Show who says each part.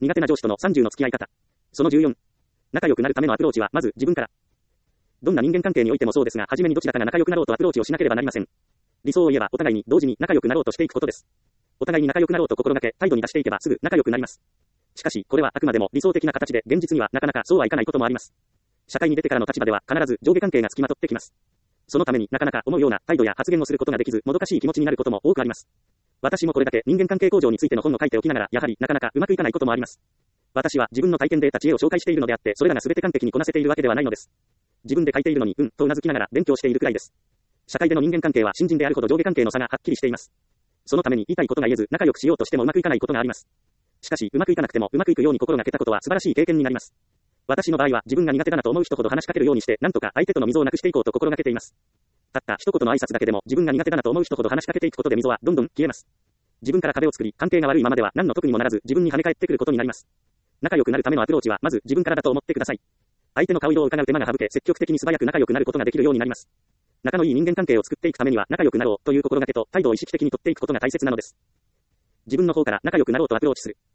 Speaker 1: 苦手な上司との30の付き合い方。その14。仲良くなるためのアプローチは、まず自分から。どんな人間関係においてもそうですが、はじめにどちらかが仲良くなろうとアプローチをしなければなりません。理想を言えば、お互いに同時に仲良くなろうとしていくことです。お互いに仲良くなろうと心がけ、態度に出していけばすぐ仲良くなります。しかし、これはあくまでも理想的な形で、現実にはなかなかそうはいかないこともあります。社会に出てからの立場では、必ず上下関係がつきまとってきます。そのためになかなか思うような態度や発言をすることができず、もどかしい気持ちになることも多くあります。私もこれだけ人間関係向上についての本を書いておきながら、やはりなかなかうまくいかないこともあります。私は自分の体験で得た知恵を紹介しているのであって、それらが全て完璧にこなせているわけではないのです。自分で書いているのに、と頷きながら勉強しているくらいです。社会での人間関係は新人であるほど上下関係の差がはっきりしています。そのために言いたいことが言えず、仲良くしようとしてもうまくいかないことがあります。しかし、うまくいかなくてもうまくいくように心がけたことは素晴らしい経験になります。私の場合は自分が苦手だなと思う人ほど話しかけるようにして、なんとか相手との溝をなくしていこうと心がけています。たった一言の挨拶だけでも自分が苦手だなと思う人ほど話しかけていくことで溝はどんどん消えます。自分から壁を作り、関係が悪いままでは何の得にもならず自分に跳ね返ってくることになります。仲良くなるためのアプローチはまず自分からだと思ってください。相手の顔色を伺う手間が省け、積極的に素早く仲良くなることができるようになります。仲のいい人間関係を作っていくためには仲良くなろうという心がけと態度を意識的にとっていくことが大切なのです。自分の方から仲良くなろうとアプローチする。